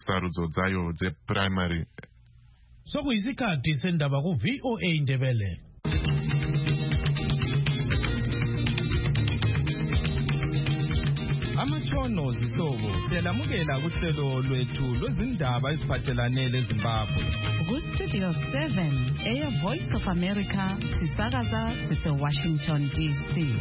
sarudzo dzayo dzeprimary. Sokuyisikhathi sendaba ku VOA Indebele. Amatshono zihlobo siyalamukela kuhlelo lwethu lwezindaba eziphathelane leZimbabwe. Studio 7 Air Voice of America sisakaza sise-Washington DC.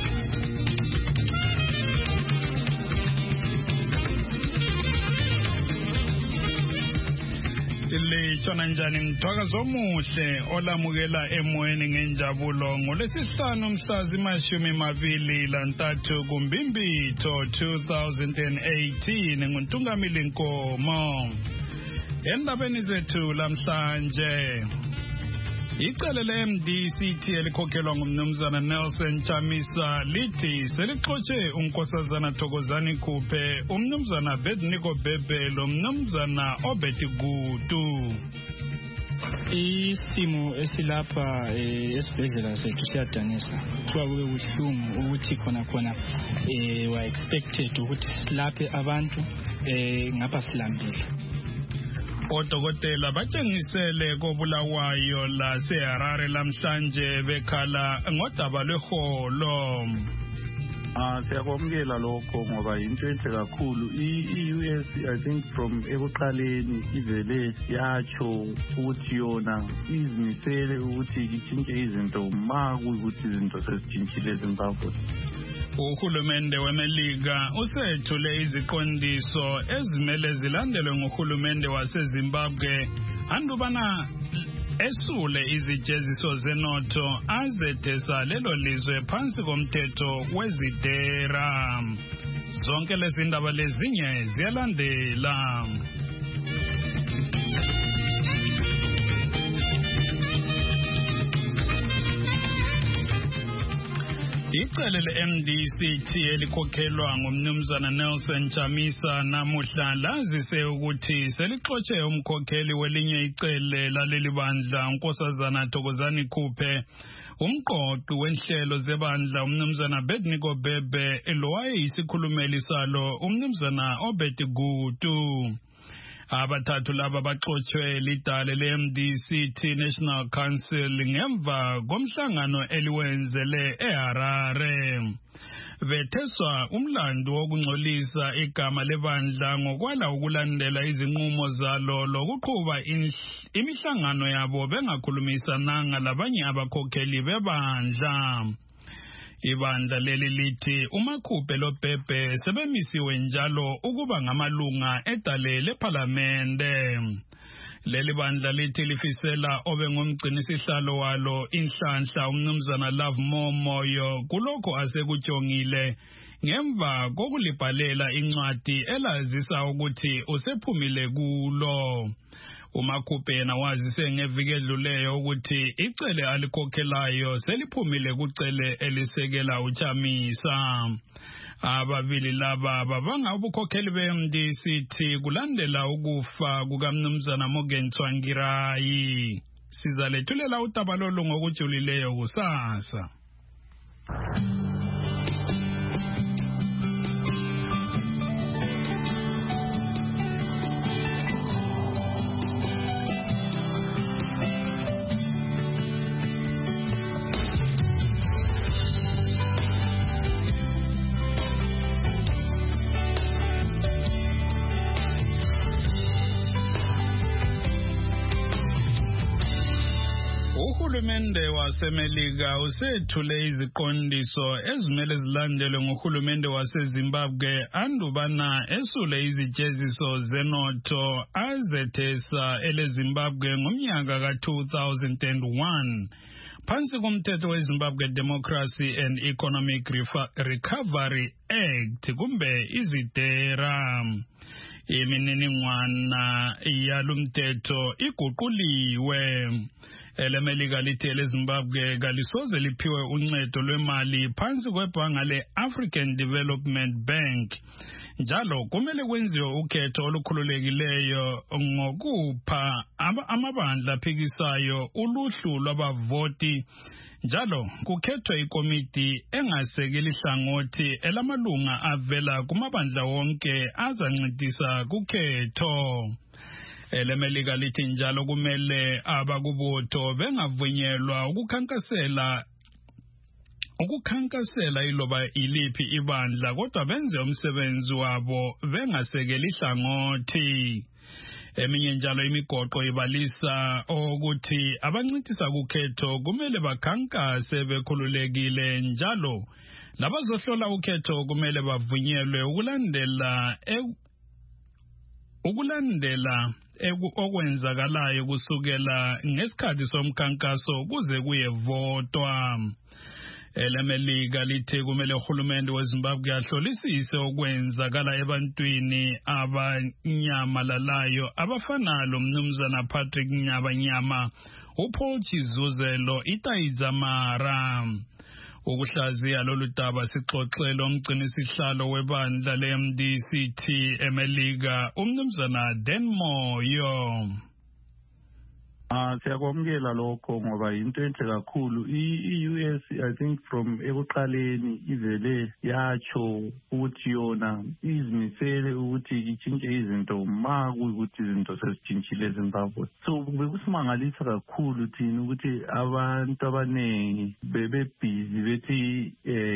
Lechona njani mthwakazo omuhle olamukela emoyeni ngenjabulo ngolesihlanu mhla zima-23 kuMbimbitho 2018 nguNtungamili Nkomo. Endabeni zethu lamhlanje icele le-MDCT elikhokhelwa ngumnumzana Nelson Chamisa lithi selixotshe unkosazana Thokozani Khuphe, umnumzana Bedniko Bebe lomnumzana Obeti Gutu. Isimo esilapha esibhedlela sethu siyadanisa. Kuba kube buhlungu ukuthi khona wa expected ukuthi silaphe abantu ngapha silambile. Odokotela batshengisele koBulawayo laseHarare lamhlanje bekhala ngodaba lweholo. Siyakwamukela lokho ngoba into enhle kakhulu. I-US I think from ekuqaleni ivele yatsho ukuthi yona izimisele ukuthi itshintshe izinto ma kuyikuthi izinto sezitshintshile eZimbabwe. Uhulumende weMelika usethule iziqondiso ezimele zilandelwe nguhulumende waseZimbabwe andubana esule izijeziso zenotho azethesa lelo lizwe phansi komthetho wezidera. Zonke lezi ndaba lezinye ziyalandela. Icele le-MDCT elikhokhelwa ngumnumzana Nelson Chamisa namuhla lazise ukuthi selixotshe umkhokheli welinye icele laleli bandla unkosazana Thokozani Khuphe, umqoqi wenhlelo zebandla umnumzana Bedniko Bebe lowayeyisikhulumeli salo umnumzana Obeti Gutu. Abathathu laba baxotshiwe lidale le-MDCT National Council ngemva komhlangano eliwenzele eHarare. Betheswa umlando wokungcolisa igama lebandla ngokwala ukulandela izinqumo zalo lokuqhuba imihlangano yabo bengakhulumisananga labanye abakhokheli bebandla. Ibandla leli lithi uMakhuphe loBhebhe sebemisiwe njalo ukuba ngamalunga edale lePhalamende. Leli bandla lithi lifisela obengumgcinisihlalo walo inhlanhla umnumzana Love Momoyo kulokho asekujongile ngemva kokulibhalela incwadi elazisa ukuthi usephumile kulo. uMakhuphe yena wazise ngeviki edluleyo ukuthi icele alikhokhelayo seliphumile kucele elisekela uChamisa. Ababili laba babanga ubukhokheli be-MDCT kulandela ukufa kukamnumzana Morgan Tsvangirai. Sizalethulela utabalolo ngokujulileyo kusasa. Uhulumende waseMelika usethule iziqondiso ezimele zilandelwe ngohulumende waseZimbabwe andubana esule izijeziso zenotho azethesa eleZimbabwe ngomnyaka ka-2001 phansi komthetho weZimbabwe Democracy and Economic Recovery Act kumbe izidera. Imininingwana yalumthetho iguquliwe. EleMelika lithi eleZimbabwe kalisoze liphiwe uncedo lwemali phansi kwebhanga le-African Development Bank. Njalo kumele kwenziwe ukhetho olukhululekileyo ngokupha amabandla aphikisayo uluhlu lwabavoti Njalo kukhethwe ikomiti engasekeli hlangothi elamalunga avela kumabandla wonke azancedisa kukhetho. Elemelika lithi njalo kumele abakubutho bengavunyelwa ukukhankasela iloba iliphi ibandla kodwa benze umsebenzi wabo bengasekeli hlangothi. Eminye njalo imigoqo ibalisa ukuthi abancitisa kukhetho kumele bakhankase bekhululekile njalo labazohlola ukhetho kumele bavunyelwe ukulandela okwenzakalayo kusukela ngesikhathi somkhankaso kuze kuyevotwa. Elemelika lithi kumele uhulumende weZimbabwe ahlolisise okwenzakala ebantwini abanyamalalayo abafana lomnumzana Patrick Nyabanyama, uPaul Chizuzelo, Itaiza Mara. Ukuhlaziya lolu daba sixoxele umgcinisihlalo webandla le-MDCT eMelika umnumzana Dan Moyo. Siyakwamukela lokho ngoba into enhle kakhulu. I-US I think from ekuqaleni ivele yatsho ukuthi yona izimisele ukuthi itshintshe izinto ukuthi izinto sezitshintshile eZimbabwe. So bekusimangalisa kakhulu thina ukuthi abantu abaningi bebebhizi bethi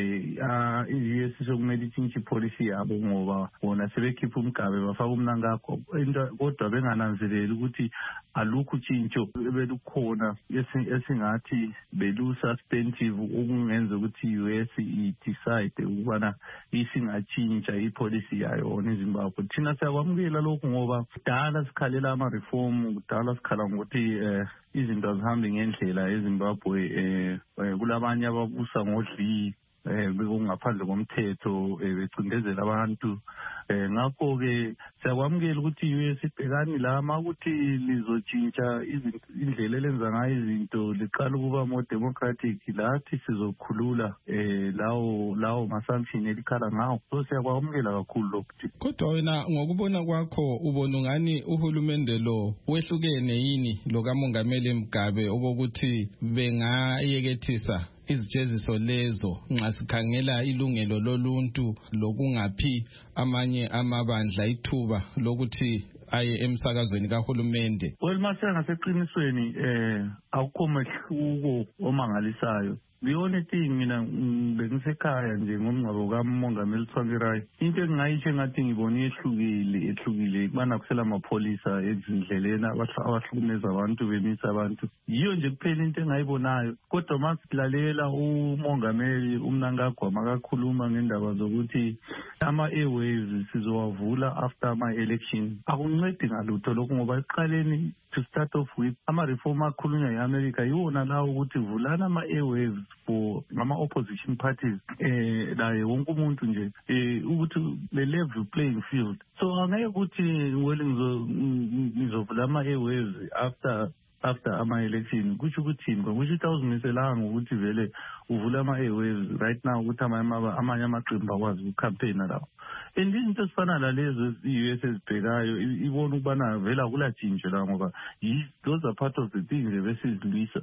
i-US sokumele itshintshe ipolicy yabo ngoba bona sebekhipha umgabe bafaka umnankakho kodwa bengananzeleli ukuthi alukho utshintsho belukhona esingathi belu-substantive okungenza ukuthi i-US i-decide ukubana isingatshintsha ipolicy yayo eZimbabwe. Thina siyakwamukela lokhu ngoba kudala sikhalela ama-reform, kudala sikhala ngokuthi izinto azihambi ngendlela eZimbabwe. Kulabanye ababusa ngodli bekungaphandle komthetho becindezela abantu. Ngakho-ke siyakwamukela ukuthi i-US ibhekani lama ukuthi lizotshintsha indlela elenza ngayo izinto liqala ukuba more democratic, lathi sizokhulula lawo ma-sanction elikhala ngawo. So siyakwamukela kakhulu lokhu. Kodwa wena ngokubona kwakho ubona ngani uhulumende lo wehlukene yini lokamongameli Mugabe obokuthi bengayekethisa izijeziso lezo nxa sikhangela ilungelo loluntu lokungaphi amanye amabandla ithuba lokuthi aye emsakazweni kahulumende? Well, mase ngaseqinisweni akukho mehluko omangalisayo. The only thing mina bengisekhaya nje ngomngcwabo kaMongameli Tsvangirai, into engingayisho engathi ngibona ehlukile kubana kusela amapholisa ezindleleni abahlukumeza abantu bemisa abantu. Yiyo nje kuphela into engayibonayo. Kodwa masilalela uMongameli uMnangagwa makakhuluma ngendaba zokuthi ama-airwaves sizowavula after ama-election, akuncedi ngalutho lokhu ngoba eqaleni to start off with ama-reform akhulunywa yi-America yiwona lawo ukuthi vulana ama-airwaves for ama-opposition parties laye wonke umuntu nje ukuthi le-level playing field. So angeke ukuthi ngizovula ama-airwaves after ama-election kusho ukuthi kusho ukuthi awuzimiselanga ukuthi vele uvula ama-airwaves right now ukuthi amanye amaqembu akwazi ukucampaigna lawo. And izinto ezifana nalezo i-US ezibhekayo ibona ukubana vele akulatshintsho la ngoba those are part of the things ebesizilwisa.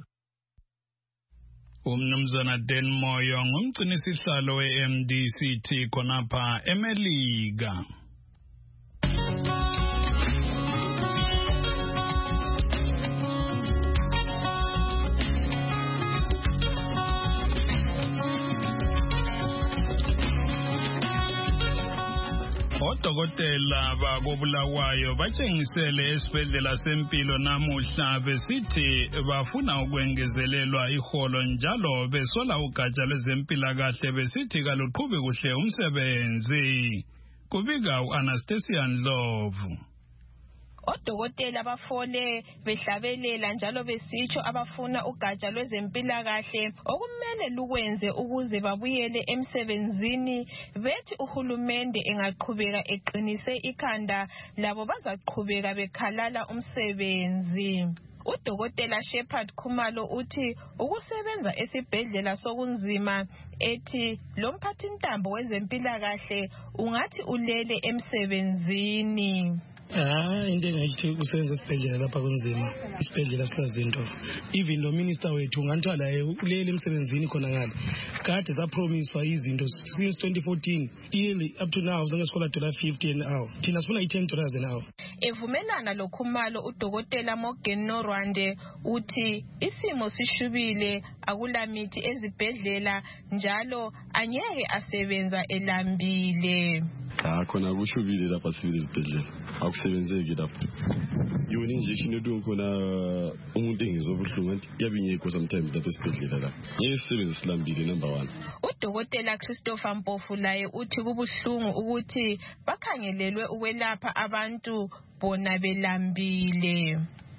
Umnumzana Dan Moyo ngumgcinisihlalo we-MDCT khonapha eMelika. Odokotela bakobulawayo batshengisele esibhedlela sempilo namuhla besithi bafuna ukwengezelelwa iholo njalo besola ugatsha lwezempilakahle besithi kaluqhubi kuhle umsebenzi. Kubika u-Anastasia Ndlovu. Odokotela bafole behlabelela njalo besitsho abafuna ugatsha lwezempilakahle okumele lukwenze ukuze babuyele emsebenzini. Bethi uhulumende engaqhubeka eqinise ikhanda labo bazaqhubeka bekhalala umsebenzi. Udokotela Shepard Khumalo uthi ukusebenza esibhedlela sokunzima, ethi lo mphathintambo wezempilakahle ungathi ulele emsebenzini. Into engayithi ukusebenza esibhedlela lapha kunzima, isibhedlela sikaZinto. Even lo minister wethu nganithiwa laye ulele emsebenzini khona ngale. Kade zapromiswa izinto since 2014 till up to now zonke sikhola $50 an hour. Thina sifuna $10 an hour. Evumelana lokhumalo uDokotela Morgan Norwande uthi isimo sishubile, akulamithi ezibhedlela njalo anyeke asebenza elambile. Khona kushubile lapha sivile izibhedlela akusebenzeki lapha yona injection edu khona umuntu engizobuhlungu anti yabingekho sometimes lapha esibhedlela lapha ngesebenza silambile number 1. Udokotela Christopher Mpofu laye uthi kubuhlungu ukuthi bakhangelelwe ukwelapha abantu bona belambile.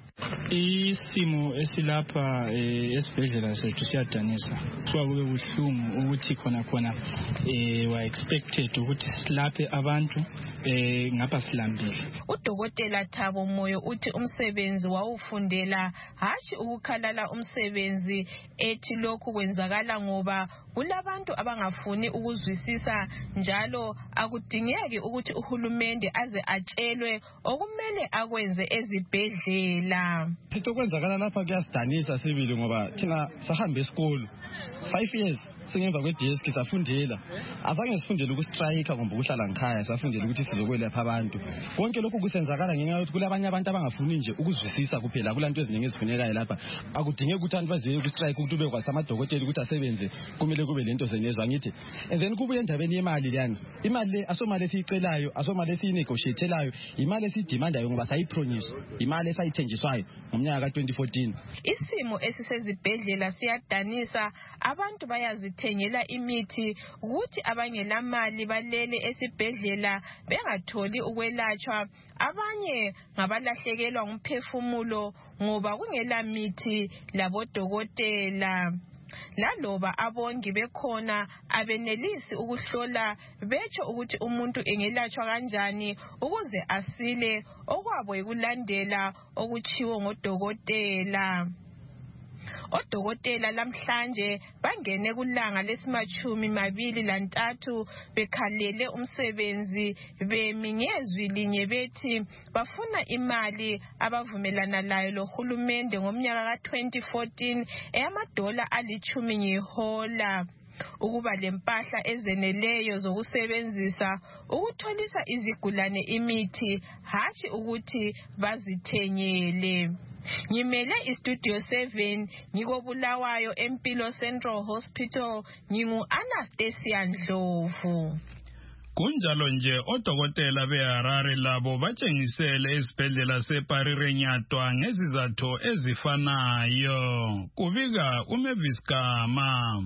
Isimo esilapha esibhedlela sethu siyadanisa. Kube buhlungu ukuthi khona wa expected ukuthi silaphe abantu ngapha silambile. Udokotela Thabo Moyo uthi umsebenzi wawufundela hashi ukukhalala umsebenzi, ethi lokhu kwenzakala ngoba kulabantu abangafuni ukuzwisisa njalo akudingeki ukuthi uhulumende aze atshelwe okumele akwenze ezibhedlela. Into kwenzakala lapha kuyasidanisa sibili ngoba thina sahambe esikolo 5 years singemva kwedesk safundela, azange sifundele ukustrike ngoba ukuhlala ngikhaya, safundela ukuthi sizokwelapha abantu. Konke lokhu kusenzakala ngenxa yokuthi kulabanye abantu abangafuni nje ukuzwisisa kuphela, kulanto eziningi ezifunekayo lapha. Akudingeki ukuthi abantu baze ukustrike ukuthi ube kwasa amadokotela ukuthi asebenze, kumele kube lento zenezwa ngithi. And then kubuye endabeni yemali leyana, imali le asomali esiyicelayo, asomali esinegotiatelayo, imali esidemandayo ngoba sayipromise, imali esayithenjiswayo ngomnyaka ka2014. Isimo esisezibhedlela siyadanisa, abantu bayazithengela imithi ukuthi abangela mali balele esibhedlela bengatholi ukwelatshwa, abanye ngabalahlekelwa umphefumulo ngoba kungela mithi labodokotela. Laloba abongi bekhona abenelisi ukuhlola betsho ukuthi umuntu engelatshwa kanjani ukuze asile, okwabo ekulandela okuchiwo ngodokotela. Odokotela lamhlanje bangene kulanga lesi-23 bekhalele umsebenzi, bemi ngezwi linye bethi bafuna imali abavumelana layo lohulumende ngomnyaka ka2014 eyamadola $10 ngehola, ukuba lempahla ezeneleyo zokusebenzisa ukutholisa izigulane imithi, hashi ukuthi bazithengele. Ngimele iStudio 7 ngikobulawayo eMpilo Central Hospital, ngingu-Anastasia Ndlovu. Kunjalo nje odokotela beHarare labo batshengisele esibhedlela seParirenyatwa ngezizathu ezifanayo. Kubika uMavis Gama.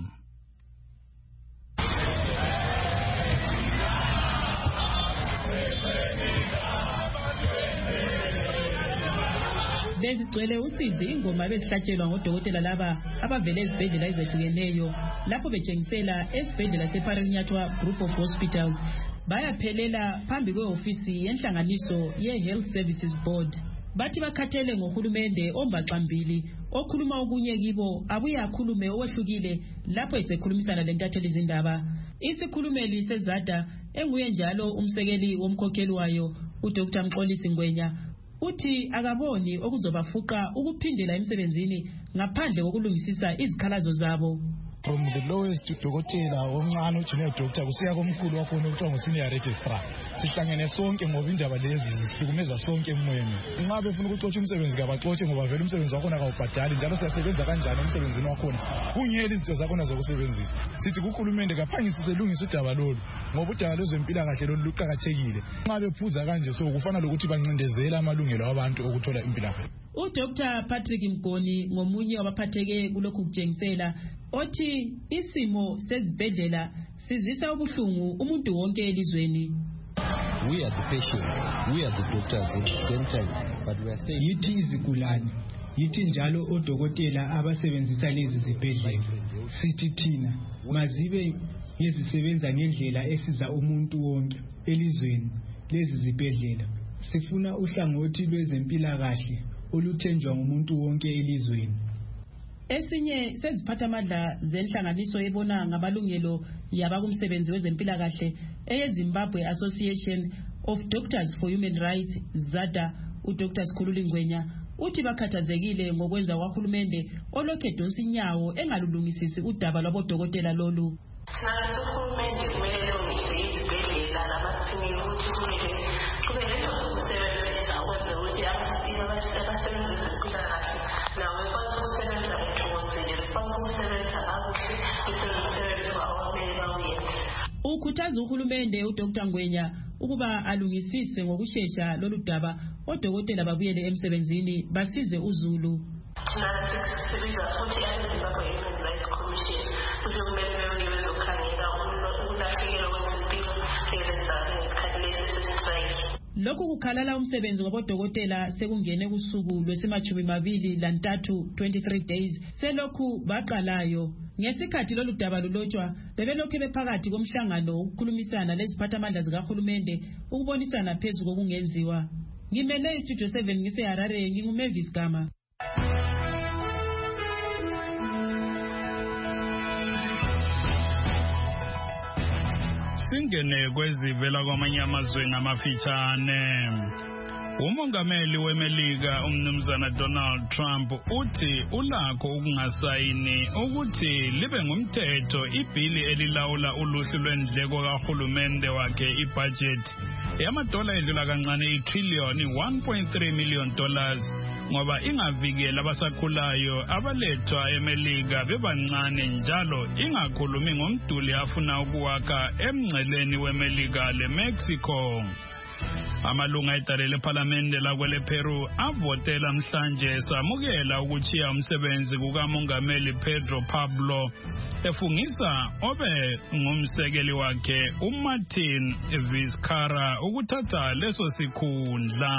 Bezigcwele usizi ingoma bezihlatshelwa ngodokotela laba abavele ezibhedlela ezehlukeneyo lapho betshengisela esibhedlela seParirenyatwa Group of Hospitals. Bayaphelela phambi kweofisi yenhlanganiso ye-Health Services Board. Bathi bakhathele ngohulumende ombaxambili okhuluma okunye kibo abuye akhulume owehlukile lapho esekhulumisana lentatheli zindaba. Isikhulumeli sezada enguye njalo umsekeli womkhokheli wayo uDr. Mxolisi Ngwenya uthi akaboni okuzobafuqa ukuphindela emsebenzini ngaphandle kokulungisisa izikhalazo zabo. From the lowest dokotela omncane ujunior doctor kusiya komkhulu wakhona ukuthiwa ngu-senior registrar, sihlangene sonke ngoba indaba lezi zihlukumeza sonke emoyeni. Nxa befuna ukuxotsha umsebenzi kabaxotshe ngoba vele umsebenzi wakhona kawubhadali, njalo siyasebenza kanjani emsebenzini wakhona kungela izinto zakhona zokusebenzisa. Sithi kuhulumende kaphangisise lungisa udaba lolu ngoba udaba lwezempilakahle lolu luqakathekile. Nxa bephuza kanje so kufana lokuthi bancindezela amalungelo abantu okuthola impilakahle. uDr. Patrick Mgoni ngomunye wabaphatheke kulokhu kutshengisela othi isimo sezibhedlela sizisa ubuhlungu umuntu wonke elizweni. We are the patients, we are the doctors at the same time, but we are saying yithi izigulane, yithi njalo odokotela abasebenzisa lezi zibhedlela. Sithi thina mazibe ngezisebenza ngendlela esiza umuntu wonke elizweni lezi zibhedlela. Sifuna uhlangothi lwezempilakahle oluthenjwa ngumuntu wonke elizweni. Esinye seziphathamandla zenhlanganiso ebona ngabalungelo yabakumsebenzi wezempilakahle eyeZimbabwe Association of Doctors for Human Rights, ZADA, uDr Sikhululi Ngwenya, uthi bakhathazekile ngokwenza kwahulumende olokhu edonsa inyawo engalulungisisi udaba lwabodokotela lolu. Uhulumende kumele lungise izibhedlela namaklinikhi ukuthi kube nezokusebenzisa ukwenza ukuthi abasebenzi bezempilakahle nabo bekwazi ukusebenza bethokozile, bekwazi ukusebenza kakuhle, umsebenzi wabo kumele bawenze. Ukhuthaza uhulumende uDr Ngwenya ukuba alungisise ngokushesha lolu daba odokotela babuyele emsebenzini basize uZulu. Sibiza futhi abeZimbabwe Human Rights Commission ukuthi kumele bezokhangela ukulahlekelwa kwezempilo ezenzayo ngesikhathi lesi sestrike. Lokhu kukhalala umsebenzi wabodokotela sekungene kusuku lwesi-23 23 days selokhu baqalayo. Ngesikhathi lolu daba lulotshwa bebelokhu bephakathi komhlangano ukukhulumisana leziphathamandla zikahulumende ukubonisana phezu kokungenziwa. Ngimele iStudio 7 ngiseHarare, nginguMavis Gama. Singene kwezivela kwamanye amazwe ngamafitshane. Umongameli weMelika umnumzana Donald Trump uthi ulakho ukungasayini ukuthi libe ngumthetho ibhili elilawula uluhlu lwendleko kahulumende wakhe ibudget yamadola edlula kancane itrillion 1.3 million dollars ngoba ingavikela abasakhulayo abalethwa eMelika bebancane njalo ingakhulumi ngomduli afuna ukuwakha emngceleni weMelika leMexico. Amalunga edale lephalamende lakwele Peru avotela mhlanje samukela ukuchiya umsebenzi kukamongameli Pedro Pablo efungisa obe ngumsekeli wakhe uMartin Vizcarra ukuthatha leso sikhundla.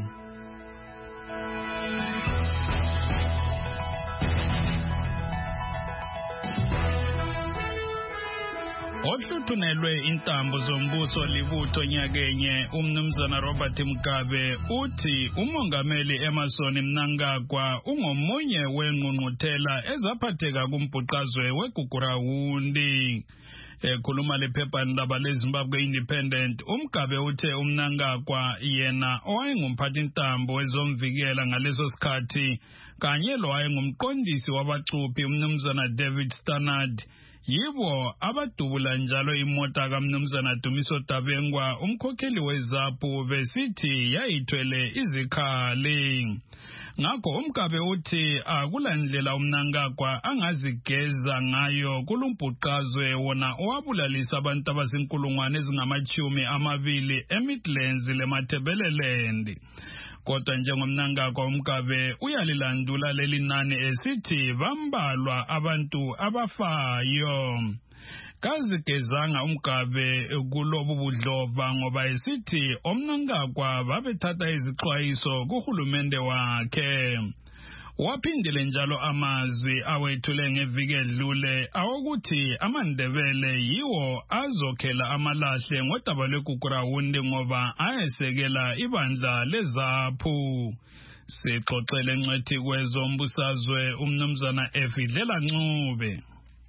Ohluthunelwe intambo zombuso libutho nyakenye umnumzana Robert Mugabe uthi umongameli Emmerson Mnangagwa ungomunye wengqungquthela ezaphatheka kumbhuqazwe weGugurawundi. Ekhuluma lephephandaba leZimbabwe Independent, uMgabe uthe uMnangagwa yena owayengumphathintambo wezomvikela ngaleso sikhathi kanye lo wayengumqondisi wabacuphi umnumzana David Stannard yibo abadubula njalo imota kaMnumzana Dumiso Dabengwa umkhokheli weZAPU besithi yayithwele izikhali. Ngakho uMgabe uthi akulandlela uMnangagwa angazigeza ngayo kulumbhuqazwe wona owabulalisa abantu abazinkulungwane ezingama-20 eMidlands leMatabeleland. Kodwa njengomNangagwa uMgabe uyalilandula leli nani esithi bambalwa abantu abafayo. Kazigezanga uMgabe kulobu budlova ngoba esithi omNangagwa babethatha izixwayiso kuhulumende wakhe. Waphindile njalo amazwi awethule ngeviki edlule awokuthi amaNdebele yiwo azokhela amalahle ngodaba lweGugurawundi ngoba ayesekela ibandla leZAPU. Sixoxele ngcwethi kwezombusazwe umnumzana Efidlela Ncube.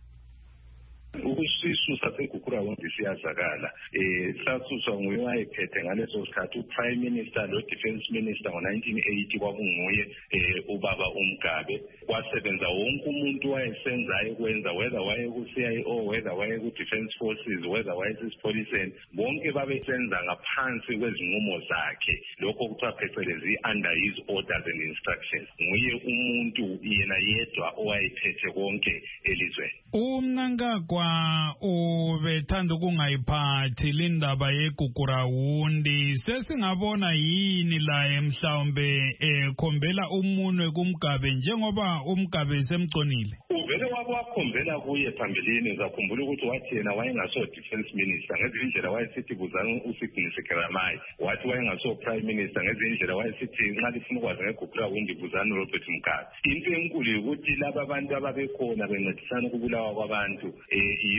Ukusisu saseGugurawundi siyazakala sasuswa nguye wayephethe ngaleso sikhathi uPrime Minister lo-Defense Minister ngo-1980 kwakunguye ubaba uMgabe. Kwasebenza wonke umuntu wayesenzayo kwenza, whether waye ku-CIO, whether waye ku-Defense Forces, whether waye sisipholiseni, bonke babesenza ngaphansi kwezinqumo zakhe, lokho kuthiwa phecelezi under his orders and instructions. Nguye umuntu yena yedwa owayephethe konke elizweni. uMnangagwa ubethanda ukungayiphathi lindaba yeGugurawundi. Sesingabona yini la emhlawumbe ekhombela umunwe kuMgabe njengoba uMgabe semconile? Uvele wakhombela kuye phambilini. Zakhumbula ukuthi wathi yena wayengaso defense minister, ngezinye indlela wayesithi buzana uSigcine Sikramayi, wathi wayengaso prime minister, ngezinye indlela wayesithi nxa lifuna ukwazi ngeGugurawundi buzana Robert Mugabe. Into enkulu ukuthi laba abantu ababekhona bencedisana ukubulawa kwabantu yiba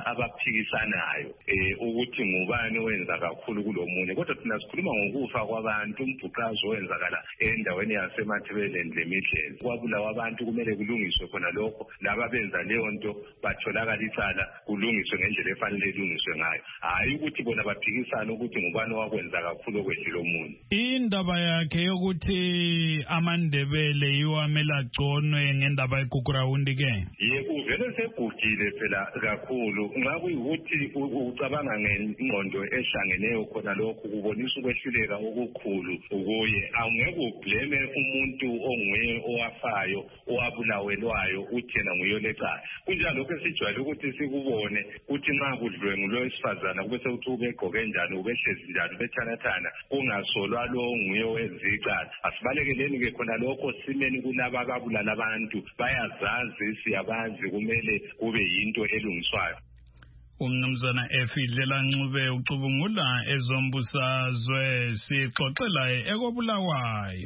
abaphikisanayo ukuthi ngubani owenza kakhulu kulomunye, kodwa thina sikhuluma ngokufa kwabantu, umbhuqazo owenzakala endaweni yaseMathebeleni leMidlezi. Kwabulawa abantu kumele kulungiswe khona lokho, laba benza leyo nto batholakala icala kulungiswe ngendlela efanele ilungiswe ngayo, hayi ukuthi bona baphikisana ukuthi ngubani wakwenza kakhulu okwedlula omunye. Indaba yakhe yokuthi amaNdebele yiwo amele agconwe ngendaba yeGugurawundi ke yebo uvele segugile phela kakhulu, nxa kuyikuthi ucabanga ngengqondo ehlangeneyo khona lokho kubonisa ukwehluleka okukhulu ukuye. Awungeke ublame umuntu onguye owafayo owabulawelwayo uthi yena nguye olecala. Kunjalo lokho sijwayele ukuthi sikubone ukuthi nxa kudlwengulwe owesifazana kube sekuthi ubegqoke njani, ubehlezi njani, ubethanathana, kungasolwa lo nguye owenza icala. Asibalekeleni ke khona lokho simeni kulaba ababulala abantu, bayazazi siyabazi, kumele kube yinto elungiswayo. Umnumzana Efidlela Ncube ucubungula ezombusazwe, sixoxela ekobulawayo.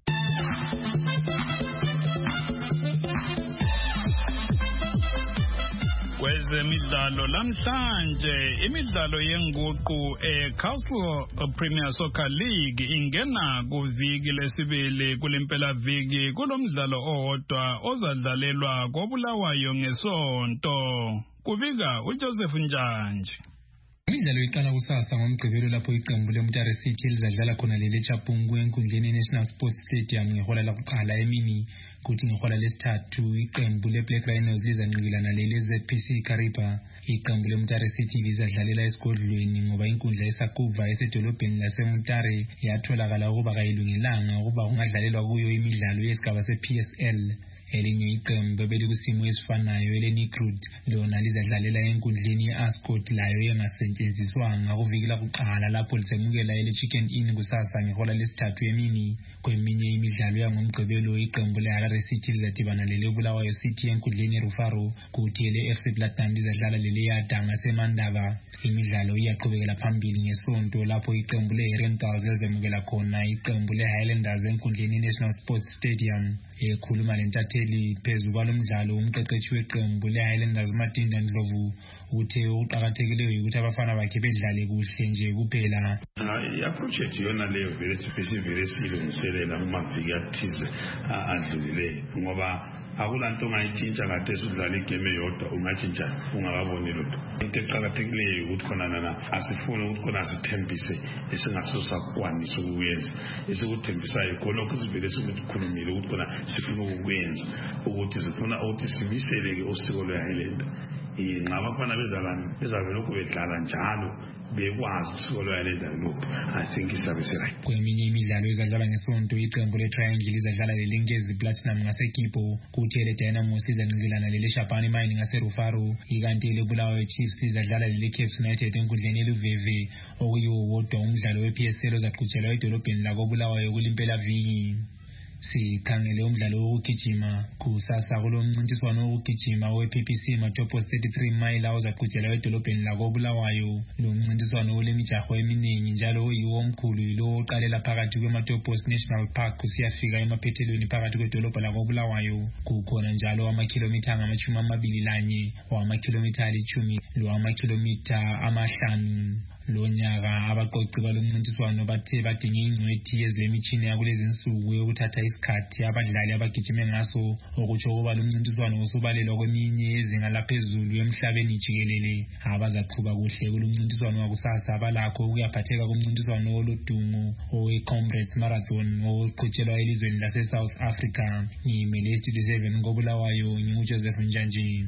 Kwezemidlalo namhlanje imidlalo yenguqu eCastle Premier Soccer League ingena kuviki lesibili kulempela viki kulomdlalo owodwa ozadlalelwa kobulawayo ngesonto. Kubika uJoseph Njanje. Imidlalo iqala kusasa ngoMgqibelo lapho iqembu leMutare City lizadlala khona leChapungwe enkundleni National Sports Stadium ngehola lokuqala emini, kuthi ngehola lesithathu iqembu leBlack Rhinos lizanqikilana leZPC Kariba. Iqembu leMutare City lizadlalela esigodlweni ngoba inkundla yeSakuva esedolobheni laseMutare yatholakala ukuba kayilungelanga ukuba kungadlalelwa kuyo imidlalo yesigaba sePSL. Elinye iqembu belikusimo esifanayo eleNikrud lona lizadlalela enkundleni yeAscot layo engasetshenziswanga kuviki lakuqala lapho lisemukela eleChicken Inn kusasa ngehola lesithathu emini. Kweminye imidlalo yangoMgqibelo iqembu leHarare City lizadibana leBulawayo City enkundleni yeRufaro, kuthi eleFC Platinum lizadlala leLeyada ngaseMandaba. Imidlalo iyaqhubekela phambili ngesonto lapho iqembu leRentals lizemukela khona iqembu leHighlanders enkundleni National Sports Stadium. Ekhuluma lentatheli phezu kwalomdlalo umqeqeshi weqembu leHighlanders Matinda Ndlovu uthe uqhakathekileyo ukuthi abafana bakhe bedlale kuhle nje kuphela. I-approach yona leyo vele silungiselela kumaviki athize adlulileyo ngoba akulanto ongayitshintsha ngathesi udlala igame eyodwa ungatshintsha ungakaboni lutho. Into eqhakathekileyo ukuthi khona asifune ukuthi khona sithembise esingasosakwanisa ukuyenza, esikuthembisayo khona ukuzivele sikukhulumile ukuthi khona sifuna ukuyenza, ukuthi sifuna ukuthi sibiseleke usiko lweHighland. Nxa abafana bezavele lokhu bedlala njalo bekwazi usiko lweHighland lokhu, I think isabe siright. Kweminye imidlalo izadlala ngesonto iqembu leTriangle izadlala leLinkezi Platinum ngaseKipo, kuthi leDynamos izanqikilana leShabani Mine ngaseRufaro, ikanti leBulawayo Chiefs izadlala leCape United enkundleni yeLuveve, okuyiwo wodwa umdlalo wePSL ozaqhutshelwa edolobheni lakobulawayo kulimpela viki. Sikhangele umdlalo wokugijima kusasa kulomncintiswano wokugijima wePPC Matopos 33 mile ozaqhutshelwa edolobheni lakobulawayo. Lo mncintiswano olemijaho eminingi njalo oyiwo omkhulu yilo oqalela phakathi kweMatopos National Park kusiyafika emaphethelweni phakathi kwedolobha lakobulawayo. Kukhona njalo amakhilomitha angama-21 amakhilomitha ali-10 loamakhilomitha ama-5. Lo nyaka abaqoqi balomncintiswano bathe badinga ingcwethi yezilemitshini yakulezi insuku yokuthatha isikhathi abadlali abagijime ngaso, okutsho ukuba lo mncintiswano usubalelwa kweminye yezinga laphezulu emhlabeni jikelele. Abazaqhuba kuhle kulo mncintiswano wakusasa abalakho ukuyaphatheka kumncintiswano olodumo owe-Comrades Marathon oqhutshelwa elizweni lase-South Africa. Ngimele iStudio 7 ngobulawayo, nginguJoseph Njanje.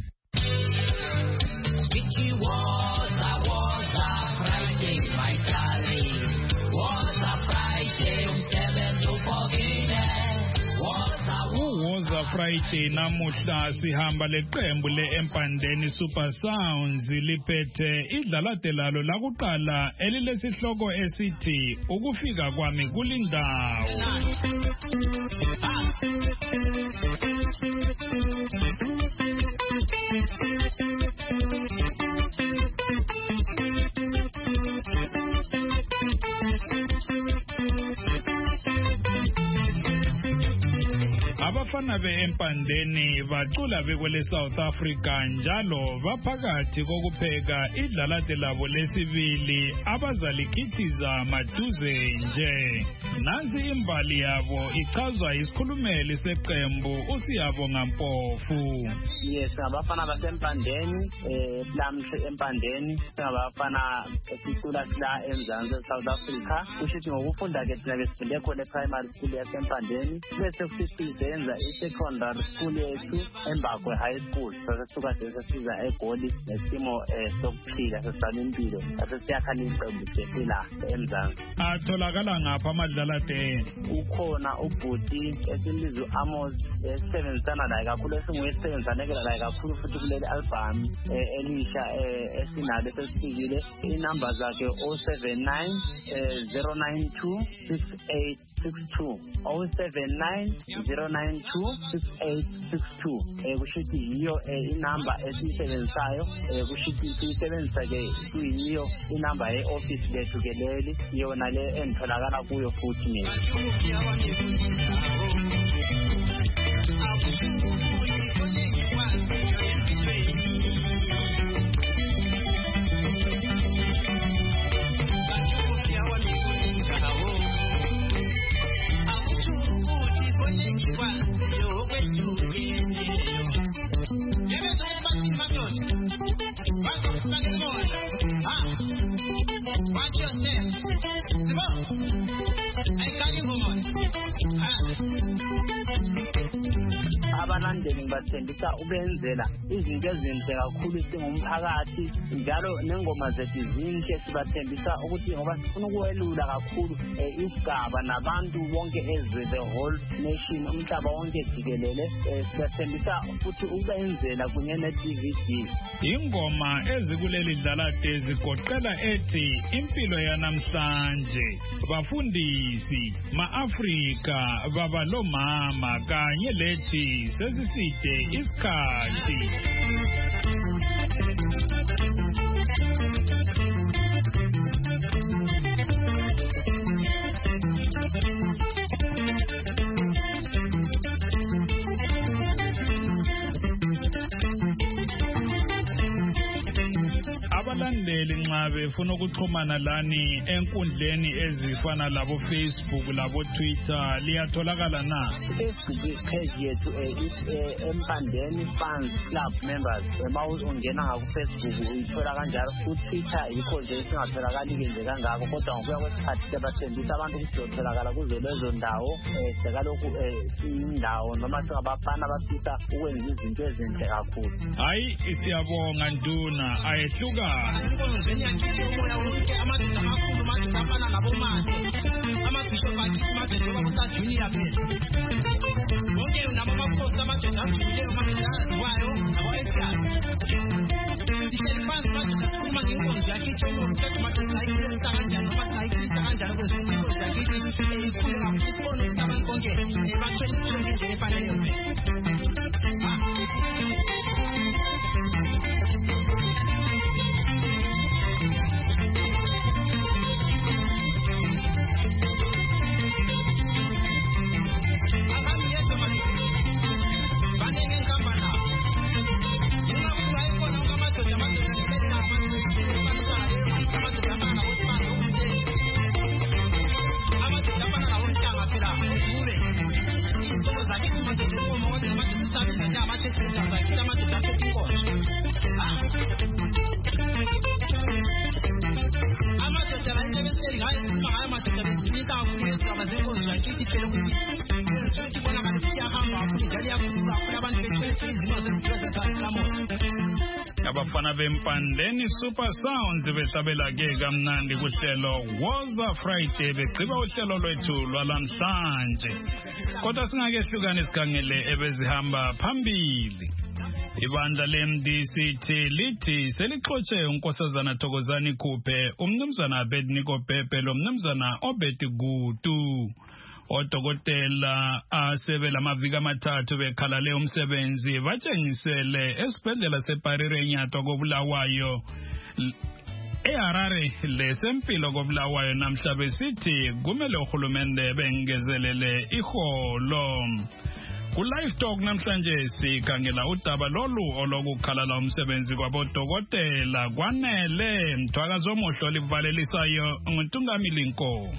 Friday namuhla sihamba leqembu leEmpandeni Super Sounds liphethe idlalade lalo lakuqala elilesihloko esithi ukufika kwami kulindawo. Abafana beempandeni bacula bekwele South Africa njalo baphakathi kokupheka idlalate labo lesibili abazalikhithiza maduze nje. Nansi imbali yabo ichazwa isikhulumeli seqembu uSiyabonga Mpofu. Yes, abafana basempandeni lamhle empandeni abafana esicula sila eMzansi South Africa. Kushithi ngokufunda ke thina besifunde khona primary school yasempandeni bese kusithi senza i-secondary school yethu eMbakwe High School. Sasuka sesiza eGoli nesimo sokuphila sesana impilo sasiyakhala iqembu sesila eMzansi. Atholakala ngapha amadlalate. Ukhona ubhuti esimbizo Amos esebenzisana naye kakhulu esinguyisebenzisana naye kakhulu futhi kuleli album elisha esinalo sesifikile. Inamba zakhe 079 092 6862 079 092 6862. Kushithi yiyo inamba esisebenzayo kushithi sisebenzisa ke kuyiyo inamba ye-office lethu ke leli yona le entholakala kuyo futhi mina. Abalandeli ngibathembisa ubenzela izinto ezinhle kakhulu singumphakathi njalo nengoma zethu zinhle sibathembisa ukuthi ngoba sifuna ukwelula kakhulu isigaba nabantu bonke ezwe the whole nation umhlaba wonke jikelele sibathembisa futhi ubenzela kunye ne-DVD. Ingoma ezikuleli dlalate zigoqela ethi impilo yanamhlanje, bafundisi, ma-Afrika, babalomama kanye lethi sesiside isikhathi. Abalandeli nxa befuna ukuxhumana lani enkundleni ezifana labo Facebook labo Twitter liyatholakala na? Facebook page yethu empandeni fans club members. Ungena ngaku Facebook uyithola kanjalo. Ku Twitter yikho nje singatholakali nje kangako kodwa ngokuya kwesikhathi sebathembisa abantu ukuthi utholakala kuzo lezo ndawo sekalokhu indawo noma singabafana bafisa ukwenza izinto ezinhle kakhulu. Hayi siyabonga Nduna ayehluka. Abafana bempandeni Super Sounds besabela ke kamnandi kuhlelo Woza Friday begqiba uhlelo lwethu lwalamhlanje. Kodwa singakehlukani sikhangele ebezihamba phambili. Ibandla leMDCT lithi selixotshe unkosazana Thokozani Khuphe, umnumzana Abednego Pepe lo mnumzana Obeti Gutu. Odokotela asebela amaviki amathathu bekhalale umsebenzi batshengisele esibhedlela seParire eNyatwa koBulawayo eHarare lesempilo koBulawayo namhla besithi kumele uhulumende bengezelele iholo. Ku-Live Talk namhlanje sikhangela udaba lolu olokukhalala umsebenzi kwabodokotela kwanele mthwakazo omuhle livalelisayo nguNtungamili Nko.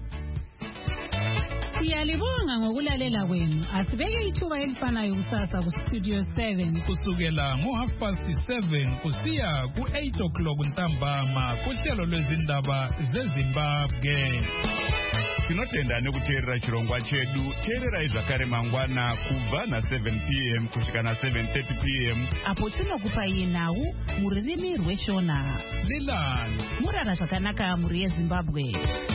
Siyalibonga ngokulalela kwenu. Asibeke ithuba elifanayo kusasa ku-Studio 7 kusukela ngo7:30 kusiya ku8 ntambama kuhlelo lwezindaba zeZimbabwe. Tinotenda nekuteerera chirongwa chedu. Teererai zvakare mangwana kubva na7 p.m. kusvika na7:30 p.m. apo tinokupai nhau mururimi rweshona. Lilani murara zvakanaka muri yeZimbabwe.